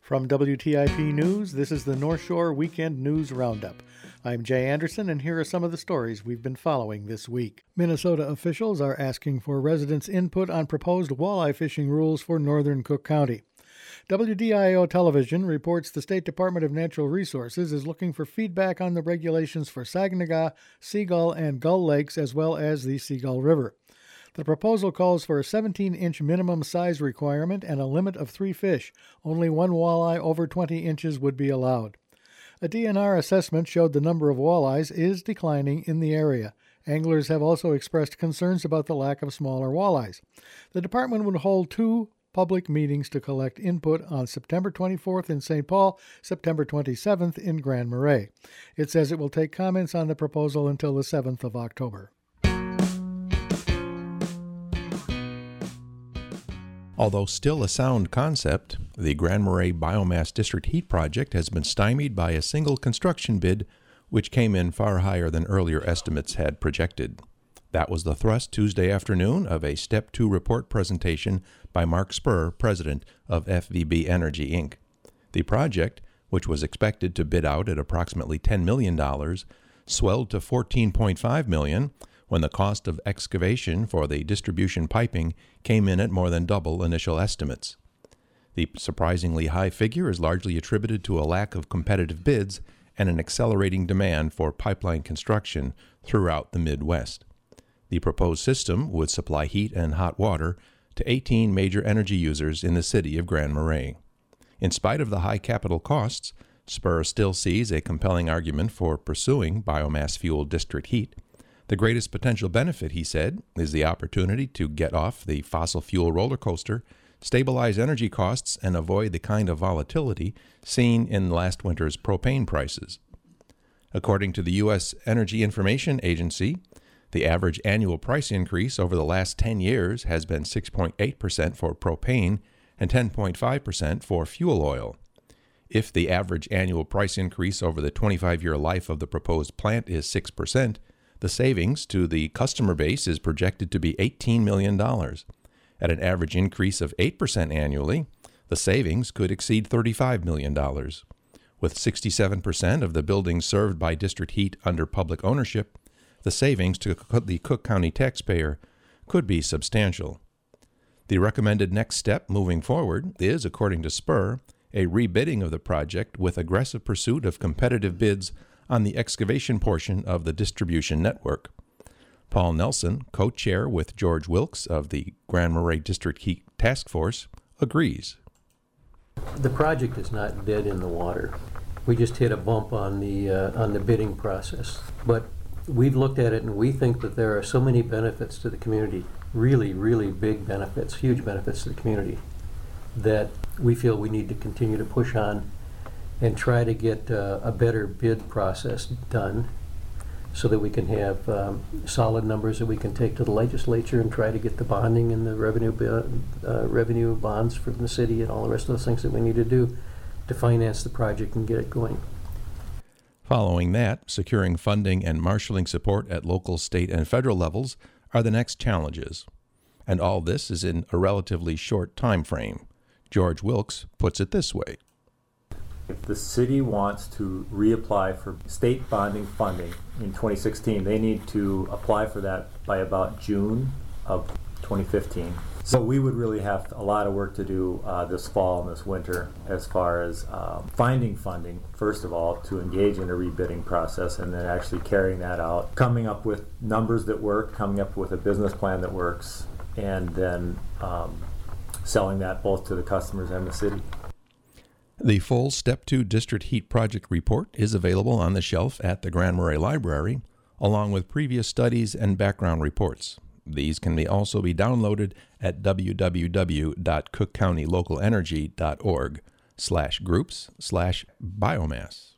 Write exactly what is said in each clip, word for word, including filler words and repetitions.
From W T I P News, this is the North Shore Weekend News Roundup. I'm Jay Anderson, and here are some of the stories we've been following this week. Minnesota officials are asking for residents' input on proposed walleye fishing rules for northern Cook County. W D I O Television reports the State Department of Natural Resources is looking for feedback on the regulations for Saginaw, Seagull, and Gull Lakes, as well as the Seagull River. The proposal calls for a seventeen-inch minimum size requirement and a limit of three fish. Only one walleye over twenty inches would be allowed. A D N R assessment showed the number of walleyes is declining in the area. Anglers have also expressed concerns about the lack of smaller walleyes. The department would hold two public meetings to collect input on September twenty-fourth in Saint Paul, September twenty-seventh in Grand Marais. It says it will take comments on the proposal until the seventh of October. Although still a sound concept, the Grand Marais Biomass District Heat Project has been stymied by a single construction bid, which came in far higher than earlier estimates had projected. That was the thrust Tuesday afternoon of a Step two report presentation by Mark Spur, president of F V B Energy, Incorporated. The project, which was expected to bid out at approximately ten million dollars, swelled to fourteen point five million dollars when the cost of excavation for the distribution piping came in at more than double initial estimates. The surprisingly high figure is largely attributed to a lack of competitive bids and an accelerating demand for pipeline construction throughout the Midwest. The proposed system would supply heat and hot water to eighteen major energy users in the city of Grand Marais. In spite of the high capital costs, Spur still sees a compelling argument for pursuing biomass-fueled district heat. The greatest potential benefit, he said, is the opportunity to get off the fossil fuel roller coaster, stabilize energy costs, and avoid the kind of volatility seen in last winter's propane prices. According to the U S Energy Information Agency, the average annual price increase over the last ten years has been six point eight percent for propane and ten point five percent for fuel oil. If the average annual price increase over the twenty-five-year life of the proposed plant is six percent, the savings to the customer base is projected to be eighteen million dollars. At an average increase of eight percent annually, the savings could exceed thirty-five million dollars. With sixty-seven percent of the buildings served by district heat under public ownership, the savings to the Cook County taxpayer could be substantial. The recommended next step moving forward is, according to Spur, a rebidding of the project with aggressive pursuit of competitive bids on the excavation portion of the distribution network. Paul Nelson, co-chair with George Wilkes of the Grand Marais District Heat Task Force, agrees. The project is not dead in the water. We just hit a bump on the uh, on the bidding process. But we've looked at it and we think that there are so many benefits to the community, really, really big benefits, huge benefits to the community, that we feel we need to continue to push on and try to get uh, a better bid process done so that we can have um, solid numbers that we can take to the legislature and try to get the bonding and the revenue uh, revenue bonds from the city and all the rest of those things that we need to do to finance the project and get it going. Following that, securing funding and marshaling support at local, state, and federal levels are the next challenges. And all this is in a relatively short time frame. George Wilkes puts it this way. If the city wants to reapply for state bonding funding in twenty sixteen, they need to apply for that by about June of twenty fifteen. So we would really have a lot of work to do uh, this fall and this winter as far as um, finding funding, first of all, to engage in a rebidding process, and then actually carrying that out, coming up with numbers that work, coming up with a business plan that works, and then um, selling that both to the customers and the city. The full Step two District Heat Project report is available on the shelf at the Grand Marais Library, along with previous studies and background reports. These can be also be downloaded at w w w dot cook county local energy dot org slash groups slash biomass.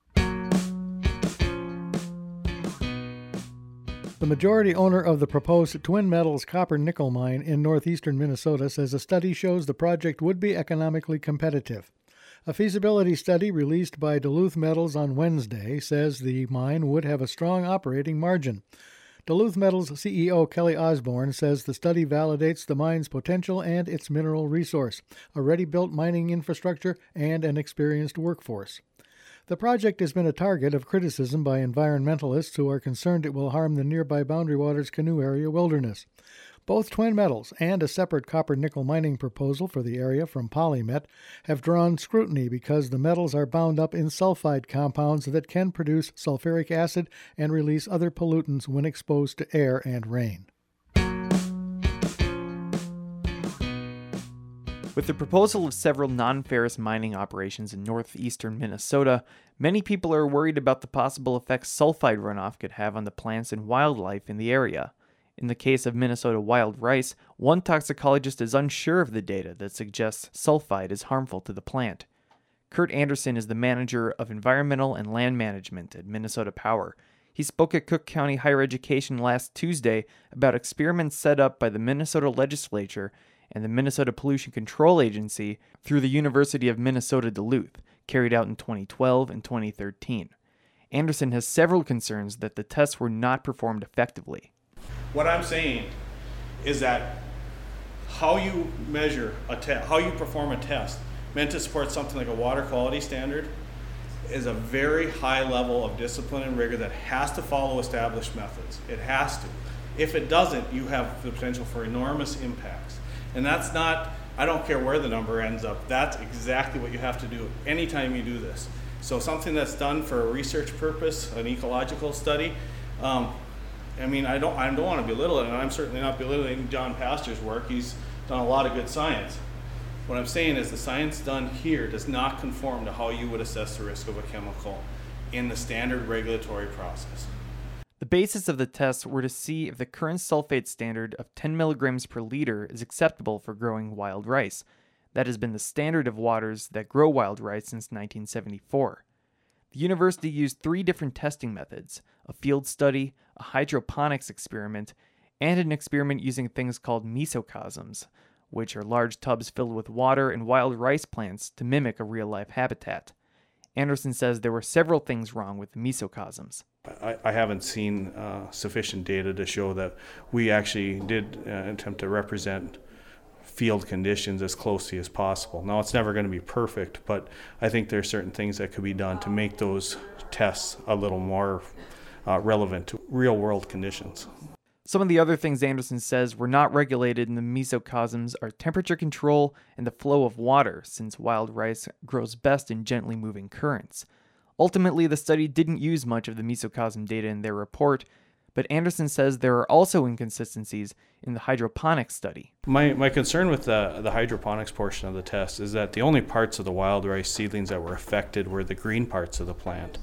The majority owner of the proposed Twin Metals copper-nickel mine in northeastern Minnesota says a study shows the project would be economically competitive. A feasibility study released by Duluth Metals on Wednesday says the mine would have a strong operating margin. Duluth Metals C E O Kelly Osborne says the study validates the mine's potential and its mineral resource, a ready-built mining infrastructure, and an experienced workforce. The project has been a target of criticism by environmentalists who are concerned it will harm the nearby Boundary Waters Canoe Area wilderness. Both Twin Metals and a separate copper-nickel mining proposal for the area from PolyMet have drawn scrutiny because the metals are bound up in sulfide compounds that can produce sulfuric acid and release other pollutants when exposed to air and rain. With the proposal of several non-ferrous mining operations in northeastern Minnesota, many people are worried about the possible effects sulfide runoff could have on the plants and wildlife in the area. In the case of Minnesota wild rice, one toxicologist is unsure of the data that suggests sulfide is harmful to the plant. Kurt Anderson is the manager of environmental and land management at Minnesota Power. He spoke at Cook County Higher Education last Tuesday about experiments set up by the Minnesota legislature and the Minnesota Pollution Control Agency through the University of Minnesota Duluth, carried out in twenty twelve and twenty thirteen. Anderson has several concerns that the tests were not performed effectively. What I'm saying is that how you measure a test, how you perform a test meant to support something like a water quality standard is a very high level of discipline and rigor that has to follow established methods. It has to. If it doesn't, you have the potential for enormous impacts. And that's not, I don't care where the number ends up, that's exactly what you have to do anytime you do this. So something that's done for a research purpose, an ecological study, um, I mean, I don't, I don't want to belittle it, and I'm certainly not belittling John Pastor's work. He's done a lot of good science. What I'm saying is the science done here does not conform to how you would assess the risk of a chemical in the standard regulatory process. The basis of the tests were to see if the current sulfate standard of ten milligrams per liter is acceptable for growing wild rice. That has been the standard of waters that grow wild rice since nineteen seventy-four. The university used three different testing methods: a field study, a hydroponics experiment, and an experiment using things called mesocosms, which are large tubs filled with water and wild rice plants to mimic a real-life habitat. Anderson says there were several things wrong with the mesocosms. I, I haven't seen uh, sufficient data to show that we actually did uh, attempt to represent field conditions as closely as possible. Now, it's never going to be perfect, but I think there are certain things that could be done to make those tests a little more uh, relevant to real-world conditions. Some of the other things Anderson says were not regulated in the mesocosms are temperature control and the flow of water, since wild rice grows best in gently moving currents. Ultimately, the study didn't use much of the mesocosm data in their report, but Anderson says there are also inconsistencies in the hydroponics study. My my concern with the, the hydroponics portion of the test is that the only parts of the wild rice seedlings that were affected were the green parts of the plant.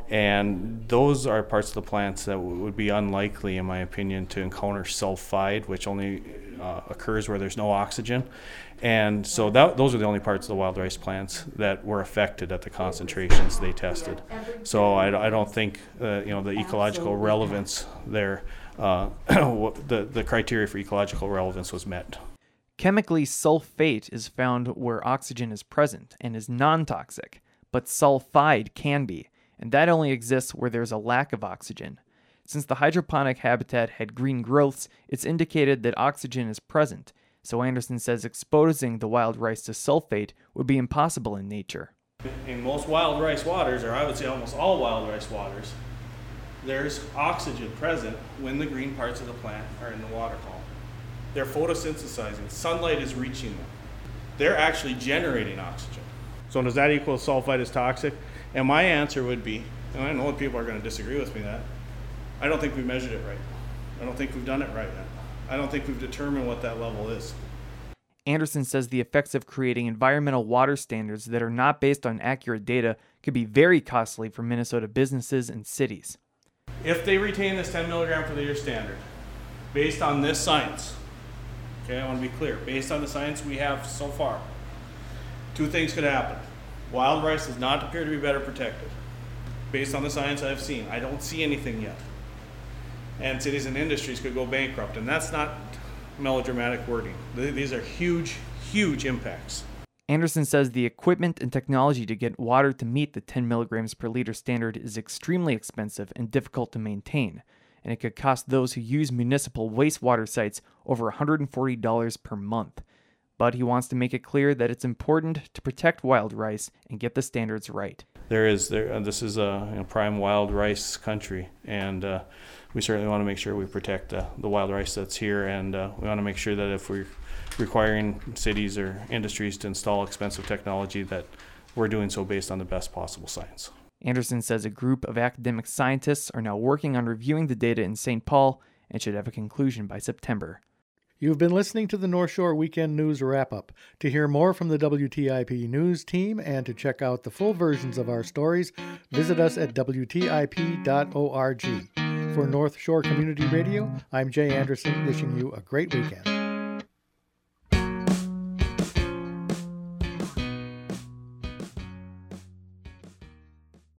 And those are parts of the plants that w- would be unlikely, in my opinion, to encounter sulfide, which only uh, occurs where there's no oxygen. And so that, those are the only parts of the wild rice plants that were affected at the concentrations they tested. So I, I don't think uh, you know the ecological relevance there, uh, the, the criteria for ecological relevance was met. Chemically, sulfate is found where oxygen is present and is non-toxic, but sulfide can be, and that only exists where there's a lack of oxygen. Since the hydroponic habitat had green growths, it's indicated that oxygen is present, so Anderson says exposing the wild rice to sulfate would be impossible in nature. In most wild rice waters, or I would say almost all wild rice waters, there's oxygen present when the green parts of the plant are in the water column. They're photosynthesizing. Sunlight is reaching them. They're actually generating oxygen. So does that equal sulfide is toxic? And my answer would be, and I know that people are going to disagree with me that, I don't think we measured it right. I don't think we've done it right yet. I don't think we've determined what that level is. Anderson says the effects of creating environmental water standards that are not based on accurate data could be very costly for Minnesota businesses and cities. If they retain this ten milligram per liter standard, based on this science, okay, I want to be clear, based on the science we have so far, two things could happen. Wild rice does not appear to be better protected. Based on the science I've seen, I don't see anything yet. And cities and industries could go bankrupt, and that's not melodramatic wording. These are huge, huge impacts. Anderson says the equipment and technology to get water to meet the ten milligrams per liter standard is extremely expensive and difficult to maintain, and it could cost those who use municipal wastewater sites over one hundred forty dollars per month. But he wants to make it clear that it's important to protect wild rice and get the standards right. There is there. Uh, this is a you know, prime wild rice country, and uh, we certainly want to make sure we protect uh, the wild rice that's here, and uh, we want to make sure that if we're requiring cities or industries to install expensive technology, that we're doing so based on the best possible science. Anderson says a group of academic scientists are now working on reviewing the data in Saint Paul and should have a conclusion by September. You've been listening to the North Shore Weekend News Wrap-Up. To hear more from the W T I P News team and to check out the full versions of our stories, visit us at W T I P dot org. For North Shore Community Radio, I'm Jay Anderson, wishing you a great weekend.